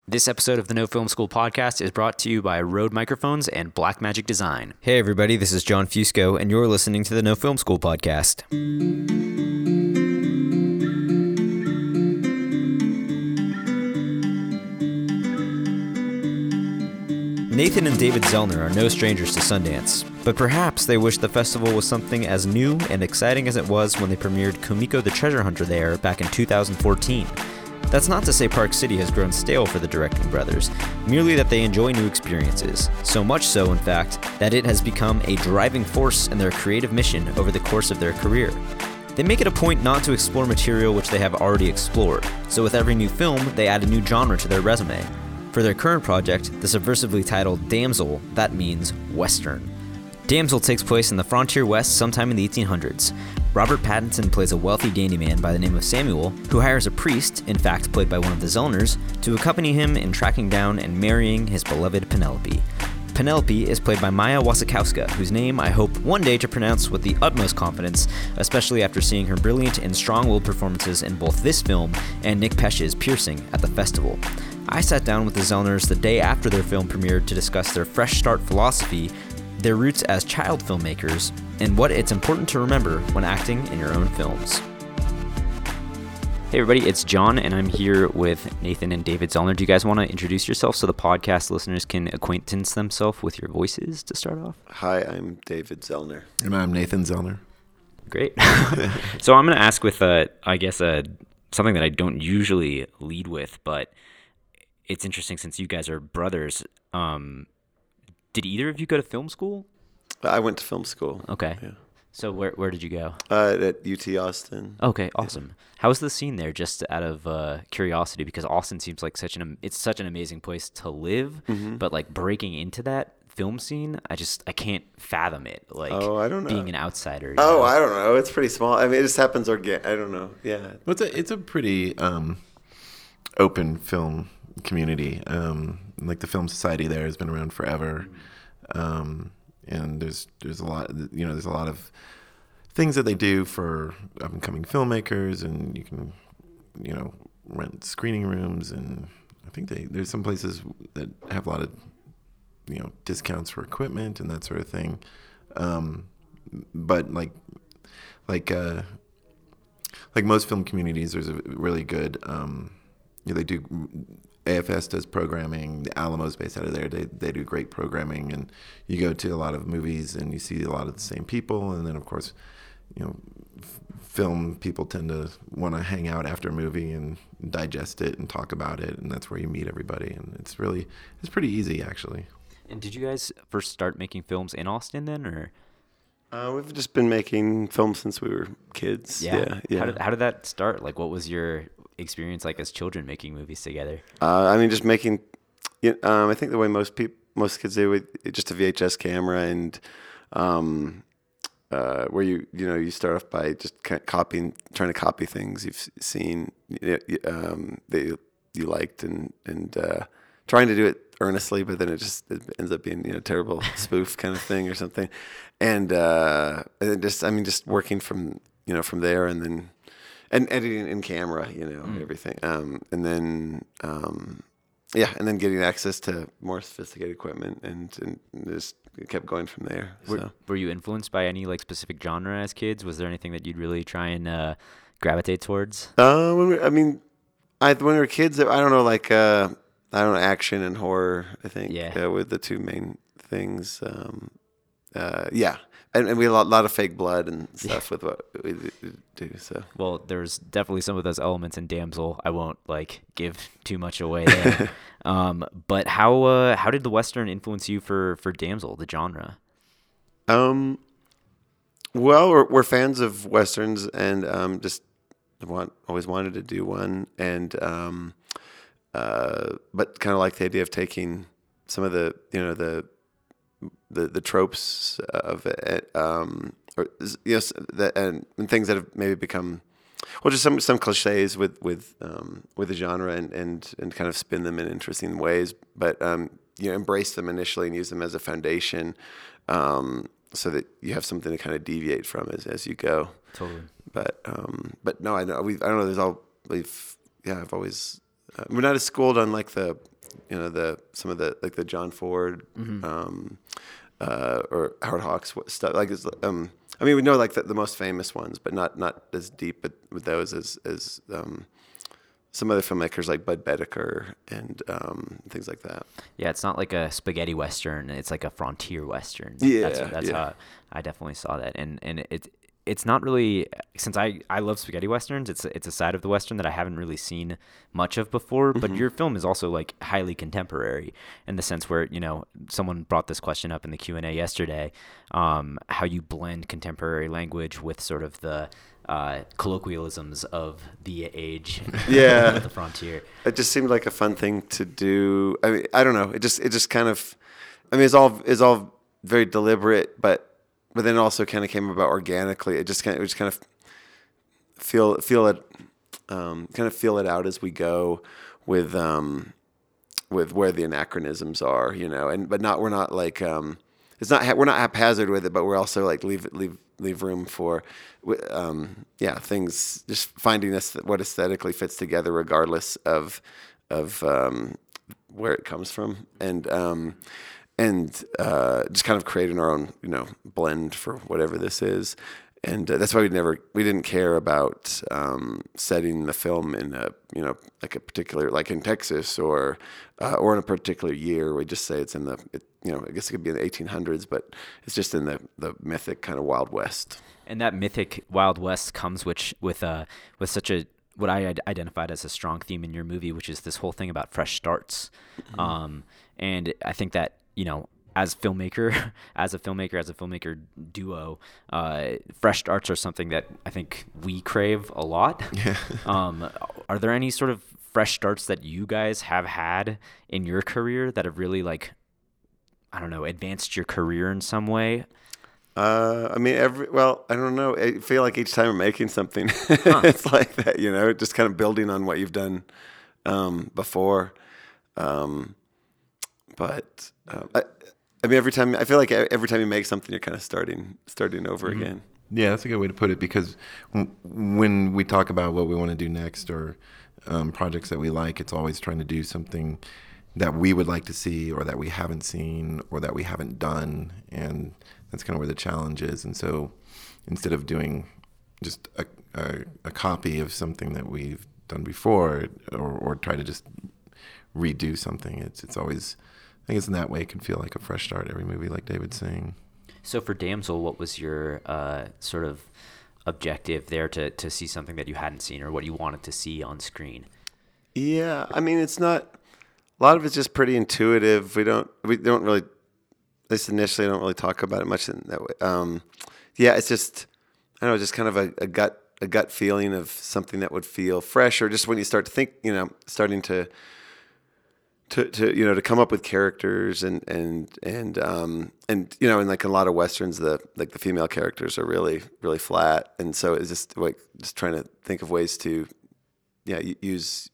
This episode of the No Film School podcast is brought to you by Rode Microphones and Blackmagic Design. Hey everybody, this is John Fusco, and you're listening to the No Film School podcast. Nathan and David Zellner are no strangers to Sundance, but perhaps they wish the festival was something as new and exciting as it was when they premiered Kumiko the Treasure Hunter there back in 2014. That's not to say Park City has grown stale for the directing brothers, merely that they enjoy new experiences. So much so, in fact, that it has become a driving force in their creative mission over the course of their career. They make it a point not to explore material which they have already explored, so with every new film, they add a new genre to their resume. For their current project, the subversively titled Damsel, that means Western. Damsel takes place in the frontier west sometime in the 1800s. Robert Pattinson plays a wealthy dandyman by the name of Samuel, who hires a priest, in fact played by one of the Zellners, to accompany him in tracking down and marrying his beloved Penelope. Penelope is played by Maya Wasikowska, whose name I hope one day to pronounce with the utmost confidence, especially after seeing her brilliant and strong-willed performances in both this film and Nick Pesch's Piercing at the festival. I sat down with the Zellners the day after their film premiered to discuss their fresh start philosophy, their roots as child filmmakers, and what it's important to remember when acting in your own films. Hey everybody, it's John, and I'm here with Nathan and David Zellner. Do you guys want to introduce yourselves so the podcast listeners can acquaintance themselves with your voices to start off? Hi, I'm David Zellner. And I'm Nathan Zellner. Great. So I'm going to ask with, something that I don't usually lead with, but it's interesting since you guys are brothers. Did either of you go to film school? I went to film school. Okay. Yeah. So where did you go? At UT Austin. Okay, awesome. Yeah. How's the scene there? Just out of curiosity, because Austin seems like it's such an amazing place to live, but like breaking into that film scene, I can't fathom it. Like, I don't know. Being an outsider. I don't know. It's pretty small. I mean, it just happens I don't know. Yeah. Well, it's a pretty open film community. Like the Film Society there has been around forever. And there's a lot, there's a lot of things that they do for up-and-coming filmmakers, and you can, rent screening rooms, and I think there's some places that have a lot of, discounts for equipment and that sort of thing. But like most film communities, there's a really good, they do. AFS does programming. The Alamo's based out of there. They do great programming, and you go to a lot of movies and you see a lot of the same people. And then, of course, film people tend to want to hang out after a movie and digest it and talk about it, and that's where you meet everybody. And it's pretty easy, actually. And did you guys first start making films in Austin then, or? We've just been making films since we were kids. Yeah. How did that start? Like, what was your experience like as children making movies together? Just making. I think the way most kids do it, just a VHS camera, and where you start off by just trying to copy things you've seen that you liked, and trying to do it earnestly, but then it ends up being a terrible spoof kind of thing or something, and just working from there, and then. And editing in camera, everything. And then getting access to more sophisticated equipment, and just kept going from there. Were you influenced by any like specific genre as kids? Was there anything that you'd really try and gravitate towards? When we were kids, I don't know, action and horror, I think, were the two main things. And we had a lot of fake blood and stuff with what we do. So well, there's definitely some of those elements in Damsel. I won't give too much away there. But how did the Western influence you for Damsel, the genre? Well, we're fans of Westerns, and just always wanted to do one, and but kind of like the idea of taking some of the the tropes of it, and things that have maybe become, just some cliches with the genre, and kind of spin them in interesting ways, but embrace them initially and use them as a foundation, so that you have something to kind of deviate from as you go. Totally. But no, I don't know. I've always we're not as schooled on like the some of the like the John Ford or Howard Hawks stuff. Like I mean, we know like the most famous ones, but not as deep with those as some other filmmakers like Bud Boetticher and things like that. Yeah, it's not like a spaghetti western; it's like a frontier western. Yeah, that's how I definitely saw that, and it's not really, since I love spaghetti westerns. It's a side of the western that I haven't really seen much of before. But your film is also like highly contemporary in the sense where someone brought this question up in the Q&A yesterday, how you blend contemporary language with sort of the colloquialisms of the age, of the frontier. It just seemed like a fun thing to do. I mean, I don't know. It just kind of, I mean, it's all very deliberate, but then it also kind of came about organically. It just kind of feel it, kind of feel it out as we go with where the anachronisms are, but we're not like we're not haphazard with it, but we're also like leave room for things, just finding what aesthetically fits together regardless of where it comes from, and just kind of creating our own blend for whatever this is. And that's why we didn't care about setting the film in like a particular, like in Texas or in a particular year. We just say it's in I guess it could be in the 1800s, but it's just in the mythic kind of Wild West. And that mythic Wild West comes with such a, what I identified as a strong theme in your movie, which is this whole thing about fresh starts. Mm-hmm. And I think that as a filmmaker duo, fresh starts are something that I think we crave a lot. Yeah. Are there any sort of fresh starts that you guys have had in your career that have really, like, I don't know, advanced your career in some way? I mean, I don't know. I feel like each time I'm making something, it's like that, just kind of building on what you've done before. But I mean, I feel like every time you make something, you're kind of starting over mm-hmm. again. Yeah, that's a good way to put it, because when we talk about what we want to do next or projects that we like, it's always trying to do something that we would like to see or that we haven't seen or that we haven't done, and that's kind of where the challenge is. And so instead of doing just a copy of something that we've done before or try to just redo something, it's always, I think it's in that way, it can feel like a fresh start, every movie, like David's saying. So for Damsel, what was your sort of objective there to see something that you hadn't seen or what you wanted to see on screen? Yeah, I mean, it's not, a lot of it's just pretty intuitive. We don't really, at least initially, I don't really talk about it much in that way. It's just, I don't know, just kind of a gut feeling of something that would feel fresh, or just when you start to think, starting to come up with characters and in like a lot of westerns, the female characters are really, really flat, and so it's just like just trying to think of ways to use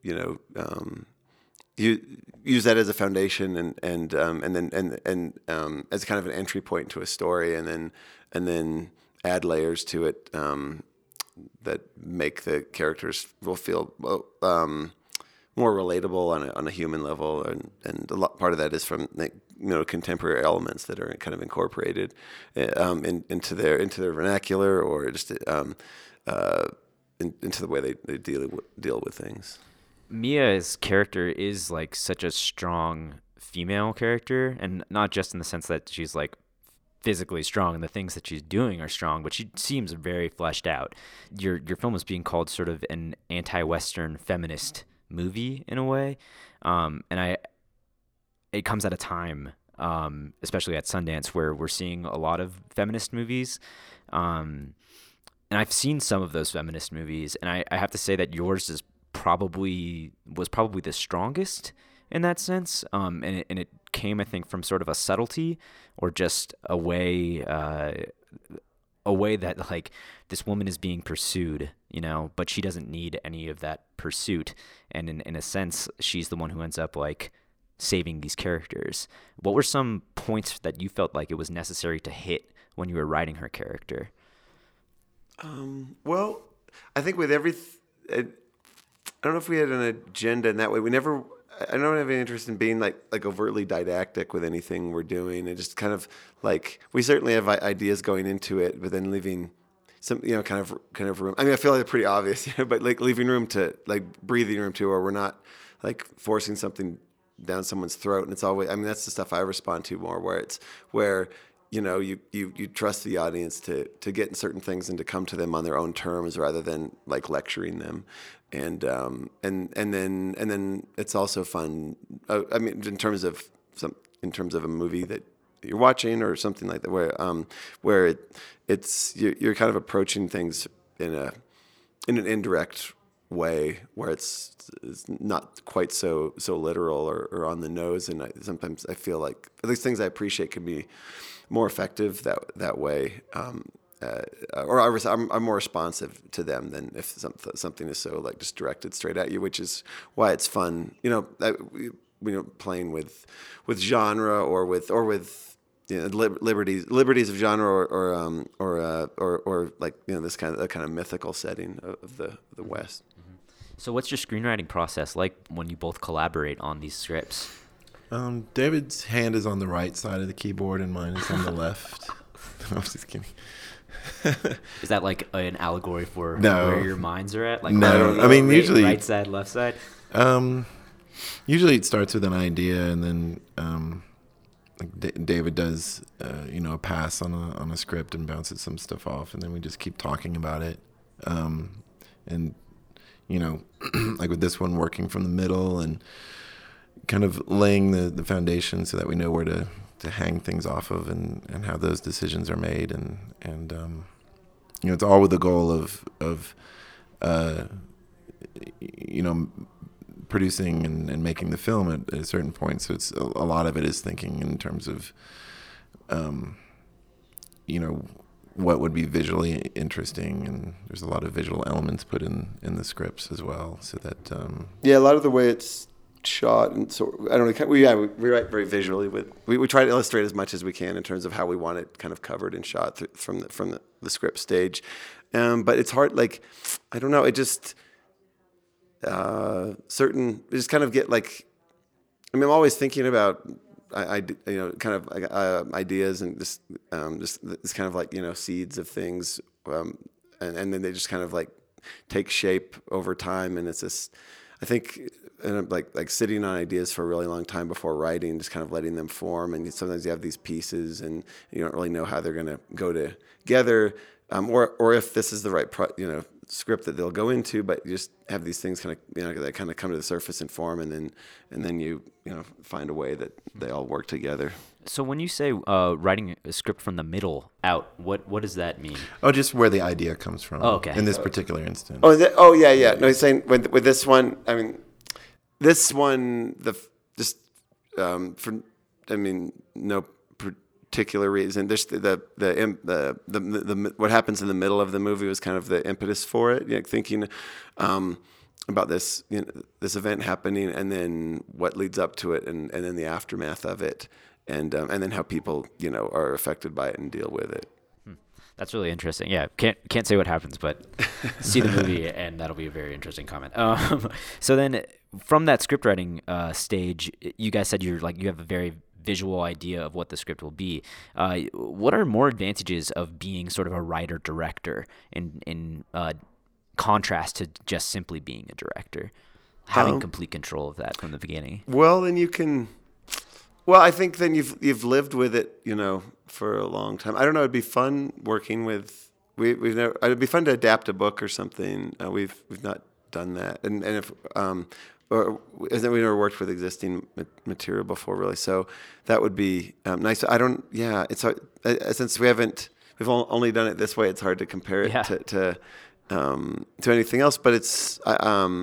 use that as a foundation and then as kind of an entry point to a story, and then add layers to it that make the characters will feel more relatable on a human level, and a lot part of that is from contemporary elements that are kind of incorporated into their vernacular, or just into the way they deal with things. Mia's character is like such a strong female character, and not just in the sense that she's like physically strong and the things that she's doing are strong, but she seems very fleshed out. Your film is being called sort of an anti-Western feminist movie in a way, and it comes at a time, especially at Sundance, where we're seeing a lot of feminist movies, and I've seen some of those feminist movies, and I have to say that yours was probably the strongest in that sense, and it came, I think, from sort of a subtlety, or just a way that, like, this woman is being pursued, but she doesn't need any of that pursuit, and in a sense, she's the one who ends up like saving these characters. What were some points that you felt like it was necessary to hit when you were writing her character? Well, I think with don't know if we had an agenda in that way. I don't have any interest in being like overtly didactic with anything we're doing, and just kind of like we certainly have ideas going into it, but then leaving some kind of room. I mean, I feel like it's pretty obvious, but like leaving room to like breathing room to, or we're not like forcing something down someone's throat. And it's always, I mean, that's the stuff I respond to more, where you trust the audience to get certain things and to come to them on their own terms rather than like lecturing them. And then it's also fun. I mean, in terms of a movie that you're watching or something like that, where you're kind of approaching things in an indirect way, where it's not quite so literal or on the nose. And sometimes I feel like at least things I appreciate can be more effective that way. I'm more responsive to them than if something is so like just directed straight at you, which is why it's fun, playing with genre or with liberties of genre or like this kind of mythical setting of the West. So what's your screenwriting process like when you both collaborate on these scripts? David's hand is on the right side of the keyboard and mine is on the left. I was just kidding. Is that like an allegory for No. where your minds are at? Like No. I mean, usually right side, left side. Usually it starts with an idea, and then like David does a pass on a script and bounces some stuff off, and then we just keep talking about it. And like with this one, working from the middle and kind of laying the foundation so that we know where to hang things off of and how those decisions are made, and it's all with the goal of producing and making the film at a certain point. So it's a lot of it is thinking in terms of what would be visually interesting, and there's a lot of visual elements put in the scripts as well, so that a lot of the way it's shot, and so I don't know. We write very visually. We try to illustrate as much as we can in terms of how we want it kind of covered and shot from the script stage. But it's hard. Like, I don't know. It just just kind of get like. I mean, I'm always thinking about ideas and just this kind of like seeds of things, and then they just kind of like take shape over time, and it's this. I think. And I'm like sitting on ideas for a really long time before writing, just kind of letting them form. And sometimes you have these pieces, and you don't really know how they're going to go together, or if this is the right script that they'll go into. But you just have these things kind of that kind of come to the surface and form, and then you find a way that they all work together. So when you say writing a script from the middle out, what does that mean? Oh, just where the idea comes from. Oh, okay. In this particular instance. Yeah. No, he's saying with this one. I mean. This one, no particular reason. There's the what happens in the middle of the movie was kind of the impetus for it. Thinking about this this event happening, and then what leads up to it, and then the aftermath of it, and then how people are affected by it and deal with it. That's really interesting. Yeah, can't say what happens, but see the movie, and that'll be a very interesting comment. So then, from that script writing stage, you guys said you have a very visual idea of what the script will be. What are more advantages of being sort of a writer director in contrast to just simply being a director, having complete control of that from the beginning? Well, then you can. Well, I think then you've lived with it, for a long time. I don't know. It'd be fun working with. We've never. It'd be fun to adapt a book or something. We've not done that, and if or isn't we never worked with existing material before, really. So that would be nice. I don't. Yeah, it's hard since we've only done it this way. It's hard to compare it to anything else. But it's. I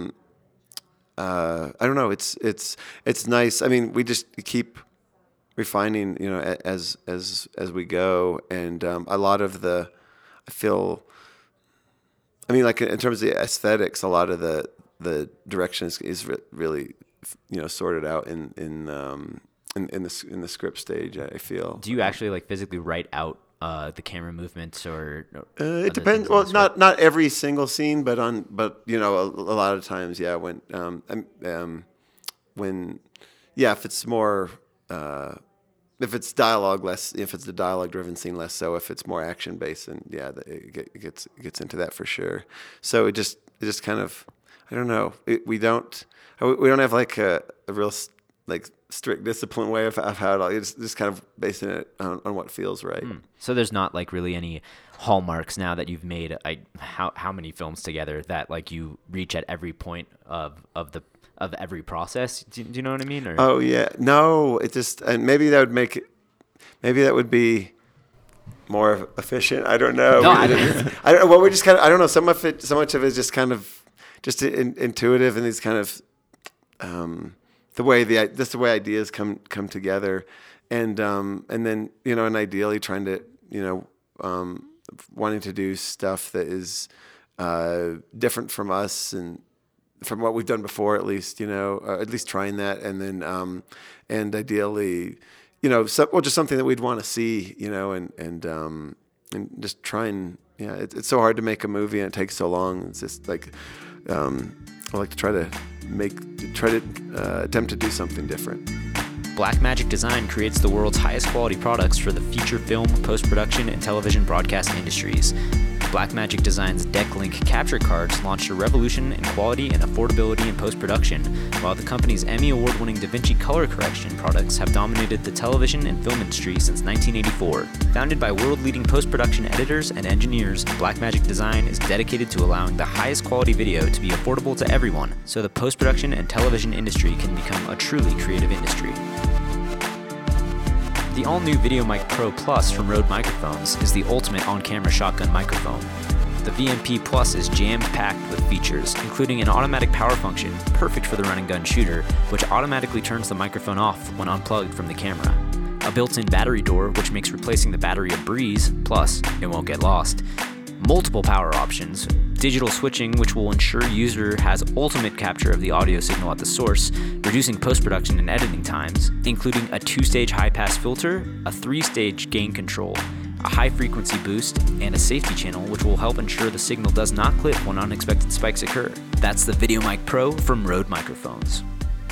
don't know. It's nice. I mean, we just keep refining, as we go, and a lot of the, I feel. I mean, like in terms of the aesthetics, a lot of the direction is really, sorted out in the script stage. I feel. Do you actually physically write out the camera movements or It other depends. things Well, of that sort? not every single scene, but a lot of times, yeah. If it's more, if it's dialogue less, if it's the dialogue driven scene less so. If it's more action based, and yeah, it gets into that for sure. So it just kind of, I don't know. We don't have like a real like strict discipline way of how it all. It's just kind of basing it on what feels right. So there's not like really any hallmarks now that you've made how many films together that like you reach at every point of every process. Do you know what I mean? Or? Oh yeah, no. It just, and maybe that would make it. Maybe that would be more efficient. I don't know. No, I don't know. Well, we're just kind of. I don't know. So much of it is just kind of just intuitive, and these kind of the way the way ideas come together, and then and ideally trying to wanting to do stuff that is different from us and from what we've done before, at least at least trying that, and then and ideally just something that we'd want to see, and just try and it's so hard to make a movie and it takes so long. It's just like I like to try to attempt to do something different. Blackmagic Design creates the world's highest quality products for the feature film, post-production, and television broadcast industries. Blackmagic Design's DeckLink capture cards launched a revolution in quality and affordability in post-production, while the company's Emmy Award-winning DaVinci color correction products have dominated the television and film industry since 1984. Founded by world-leading post-production editors and engineers, Blackmagic Design is dedicated to allowing the highest quality video to be affordable to everyone, so the post-production and television industry can become a truly creative industry. The all-new VideoMic Pro Plus from Rode Microphones is the ultimate on-camera shotgun microphone. The VMP Plus is jam-packed with features, including an automatic power function, perfect for the run-and-gun shooter, which automatically turns the microphone off when unplugged from the camera. A built-in battery door, which makes replacing the battery a breeze, plus it won't get lost. Multiple power options, digital switching, which will ensure user has ultimate capture of the audio signal at the source, reducing post-production and editing times, including a 2-stage high-pass filter, a 3-stage gain control, a high-frequency boost, and a safety channel, which will help ensure the signal does not clip when unexpected spikes occur. That's the VideoMic Pro from Rode Microphones.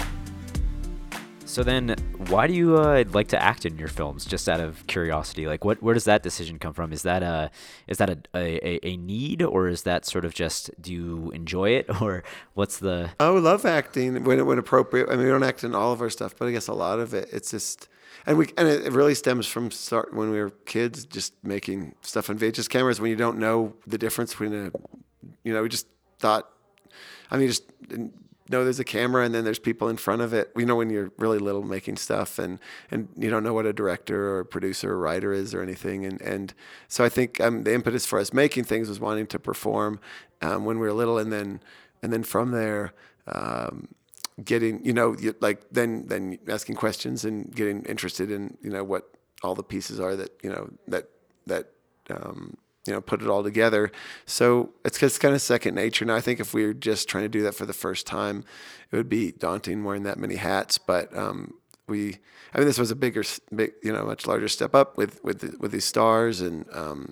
So then, why do you like to act in your films? Just out of curiosity, like where does that decision come from? Is that a need, or is that sort of just, do you enjoy it, or what's the? Oh, we love acting when appropriate. I mean, we don't act in all of our stuff, but I guess a lot of it, it's just, and it really stems from when we were kids, just making stuff on VHS cameras when you don't know the difference between we just thought, just know there's a camera and then there's people in front of it. When you're really little making stuff and you don't know what a director or a producer or writer is or anything. And so I think the impetus for us making things was wanting to perform when we were little, and then from there getting, then asking questions and getting interested in, what all the pieces are that put it all together. So it's kind of second nature. Now, I think if we were just trying to do that for the first time, it would be daunting wearing that many hats. But this was a much larger step up with these stars and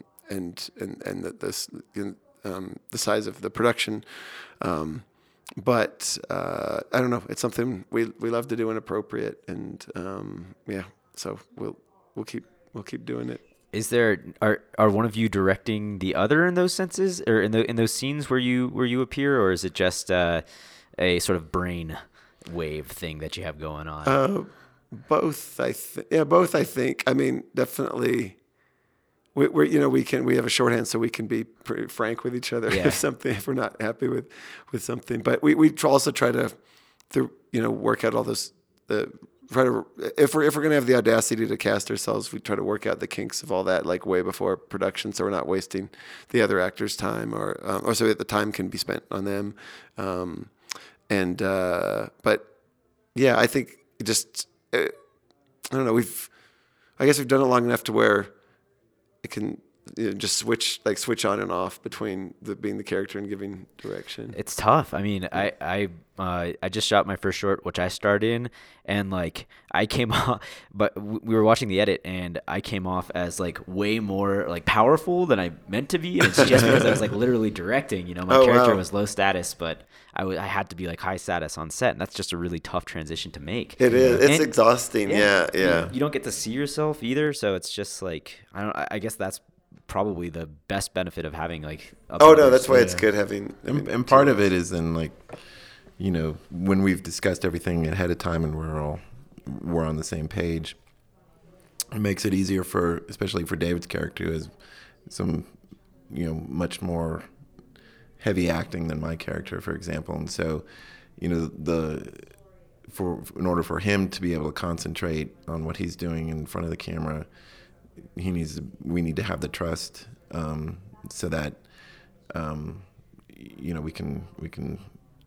the size of the production. But I don't know. It's something we love to do when appropriate, and so we'll keep doing it. Is there are one of you directing the other in those senses, or in those scenes where you appear, or is it just a sort of brain wave thing that you have going on? Both, I think. I mean, definitely. We have a shorthand so we can be pretty frank with each other if we're not happy with something. But we also try to work out all those. If we're going to have the audacity to cast ourselves, we try to work out the kinks of all that like way before production, so we're not wasting the other actors' time, or so that the time can be spent on them. But yeah, I think just I don't know. I guess we've done it long enough to where just switch on and off between being the character and giving direction? It's tough. I mean, I just shot my first short, which I starred in, and like I came off, but we were watching the edit, and I came off as like way more like powerful than I meant to be, and it's just because I was like literally directing. My character was low status, but I had to be like high status on set, and that's just a really tough transition to make. It is. It's exhausting. Yeah. You don't get to see yourself either, so it's just like I guess that's probably the best benefit of having like. That's why it's good having. And part of it is then like, when we've discussed everything ahead of time and we're on the same page, it makes it easier especially for David's character, who has some, much more heavy acting than my character, for example. And so, in order for him to be able to concentrate on what he's doing in front of the camera, we need to have the trust, so that, we can,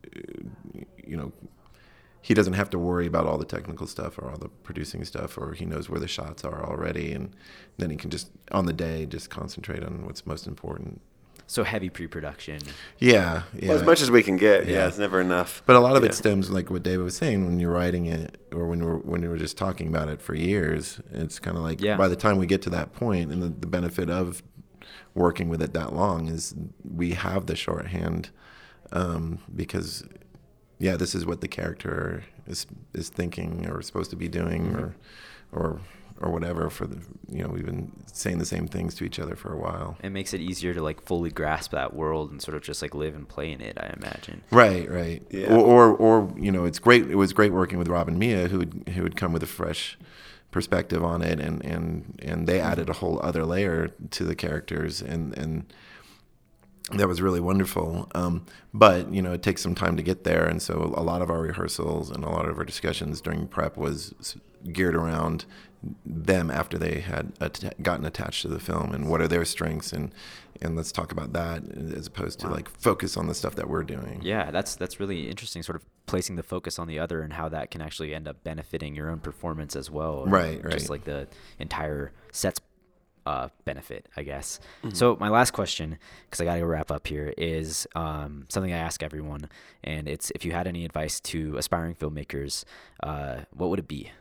he doesn't have to worry about all the technical stuff or all the producing stuff, or he knows where the shots are already, and then he can just on the day just concentrate on what's most important. So heavy pre-production. Yeah. Well, as much as we can get. Yeah, it's never enough. But a lot of it stems, like what David was saying, when you're writing it, or when you were just talking about it for years. It's kind of like by the time we get to that point, and the benefit of working with it that long is we have the shorthand, because this is what the character is thinking or supposed to be doing, or whatever. We've been saying the same things to each other for a while. It makes it easier to like fully grasp that world and sort of just like live and play in it, I imagine. Right. Yeah. Or it's great. It was great working with Rob and Mia, who would come with a fresh perspective on it, and they added a whole other layer to the characters, and that was really wonderful. But it takes some time to get there, and so a lot of our rehearsals and a lot of our discussions during prep was geared around them after they had gotten attached to the film, and what are their strengths, and let's talk about that, as opposed to like focus on the stuff that we're doing. Yeah, that's really interesting, sort of placing the focus on the other and how that can actually end up benefiting your own performance as well. Right. Just like the entire set's benefit, I guess. Mm-hmm. So my last question, because I got to wrap up here, is something I ask everyone, and it's if you had any advice to aspiring filmmakers, what would it be?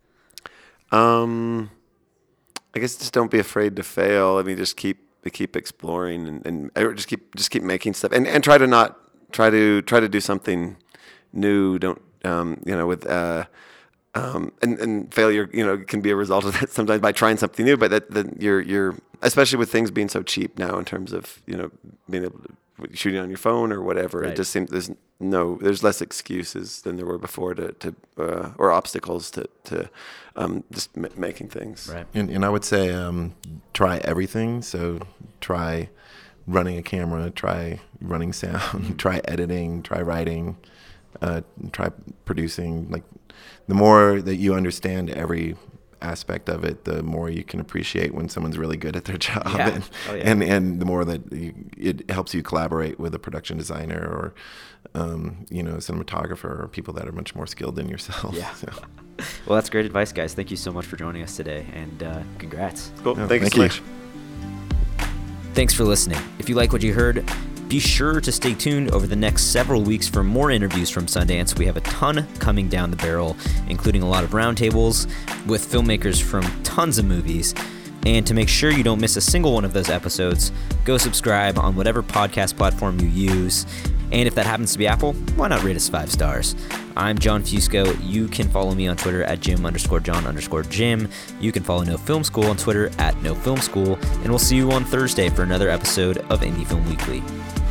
I guess just don't be afraid to fail. I mean, just keep exploring and just keep making stuff, and try to do something new. Don't and failure, can be a result of that sometimes by trying something new. But that you're especially with things being so cheap now in terms of being able to shooting on your phone or whatever. Right. It just seems there's less excuses than there were before to or obstacles to just making things. Right. And I would say try everything. So try running a camera, try running sound, try editing, try writing, try producing. Like the more that you understand every aspect of it, the more you can appreciate when someone's really good at their job, and the more that it helps you collaborate with a production designer or cinematographer or people that are much more skilled than yourself. Yeah. So. Well, that's great advice, guys. Thank you so much for joining us today, and congrats. Cool. Thank you so much. Thanks for listening. If you like what you heard, be sure to stay tuned over the next several weeks for more interviews from Sundance. We have a ton coming down the barrel, including a lot of roundtables with filmmakers from tons of movies. And to make sure you don't miss a single one of those episodes, go subscribe on whatever podcast platform you use. And if that happens to be Apple, why not rate us 5 stars? I'm John Fusco. You can follow me on Twitter at Jim_John_Jim. You can follow No Film School on Twitter at No Film School. And we'll see you on Thursday for another episode of Indie Film Weekly.